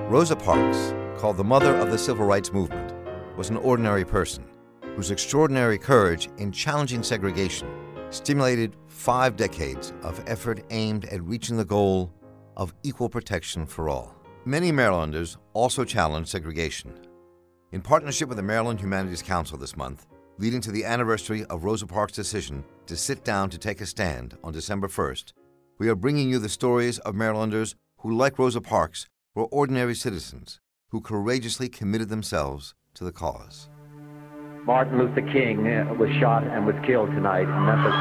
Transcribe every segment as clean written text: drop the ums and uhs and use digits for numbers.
Rosa Parks, called the mother of the civil rights movement, was an ordinary person whose extraordinary courage in challenging segregation stimulated 5 decades of effort aimed at reaching the goal of equal protection for all. Many Marylanders also challenged segregation. In partnership with the Maryland Humanities Council this month, leading to the anniversary of Rosa Parks' decision to sit down to take a stand on December 1st, we are bringing you the stories of Marylanders who, like Rosa Parks, were ordinary citizens who courageously committed themselves to the cause. Martin Luther King was shot and was killed tonight in Memphis.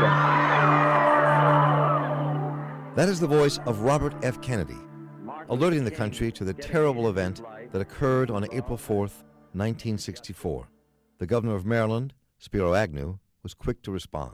That is the voice of Robert F. Kennedy, alerting the country to the terrible event that occurred on April 4th, 1964. The governor of Maryland, Spiro Agnew, was quick to respond.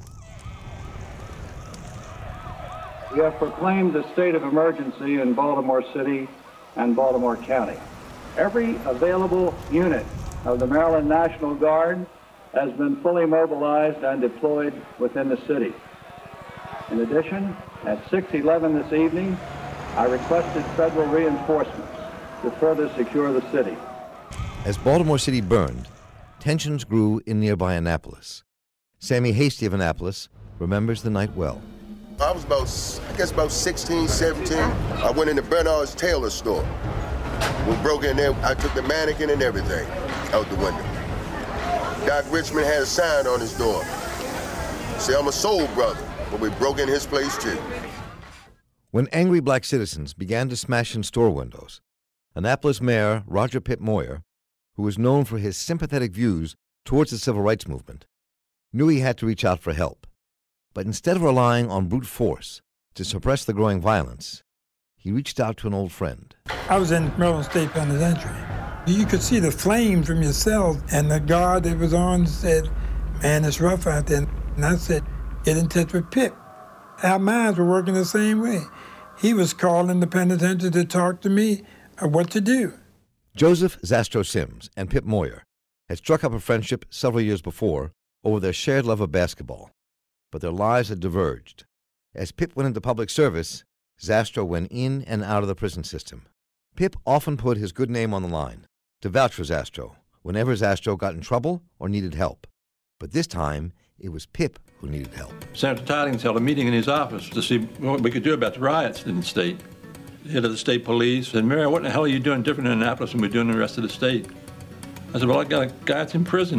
We have proclaimed a state of emergency in Baltimore City and Baltimore County. Every available unit of the Maryland National Guard has been fully mobilized and deployed within the city. In addition, at 6:11 this evening, I requested federal reinforcements to further secure the city. As Baltimore City burned, tensions grew in nearby Annapolis. Sammy Hasty of Annapolis remembers the night well. I was about 16, 17. I went into Bernard's tailor store. We broke in there, I took the mannequin and everything out the window. Doc Richmond had a sign on his door. Say, I'm a soul brother, but we broke in his place too. When angry black citizens began to smash in store windows, Annapolis Mayor Roger Pitt Moyer, who was known for his sympathetic views towards the civil rights movement, knew he had to reach out for help. But instead of relying on brute force to suppress the growing violence, he reached out to an old friend. I was in Maryland State Penitentiary. You could see the flame from your cell, and the guard that was on said, "Man, it's rough out there." And I said, "Get in touch with Pip." Our minds were working the same way. He was calling the penitentiary to talk to me of what to do. Joseph Zastro Sims and Pip Moyer had struck up a friendship several years before over their shared love of basketball, but their lives had diverged. As Pip went into public service, Zastro went in and out of the prison system. Pip often put his good name on the line to vouch for Zastro whenever Zastro got in trouble or needed help. But this time, it was Pip who needed help. Senator Tidings held a meeting in his office to see what we could do about the riots in the state. The head of the state police said, "Mayor, what the hell are you doing different in Annapolis than we're doing in the rest of the state?" I said, "Well, I got a guy that's in prison.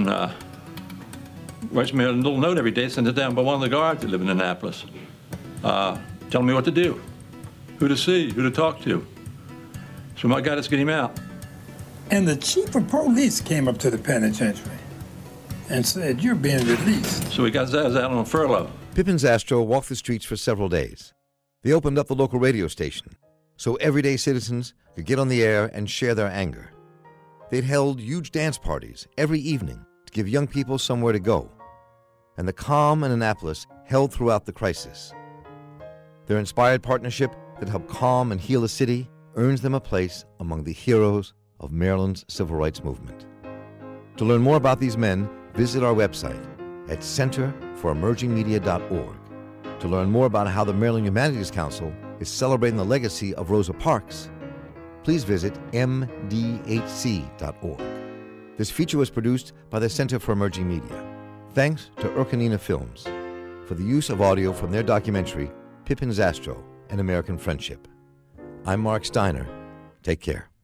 Writes me a little note every day, sends it down by one of the guards that live in Annapolis, telling me what to do, who to see, who to talk to. So my guy, let's get him out." And the chief of police came up to the penitentiary and said, "You're being released." So we got Zaz out on furlough. Pip and Zastro walked the streets for several days. They opened up the local radio station so everyday citizens could get on the air and share their anger. They'd held huge dance parties every evening to give young people somewhere to go. And the calm in Annapolis held throughout the crisis. Their inspired partnership that helped calm and heal the city earns them a place among the heroes of Maryland's civil rights movement. To learn more about these men, visit our website at centerforemergingmedia.org. To learn more about how the Maryland Humanities Council is celebrating the legacy of Rosa Parks, please visit mdhc.org. This feature was produced by the Center for Emerging Media. Thanks to Urkanina Films for the use of audio from their documentary, Pip and Zastro, An American Friendship. I'm Mark Steiner. Take care.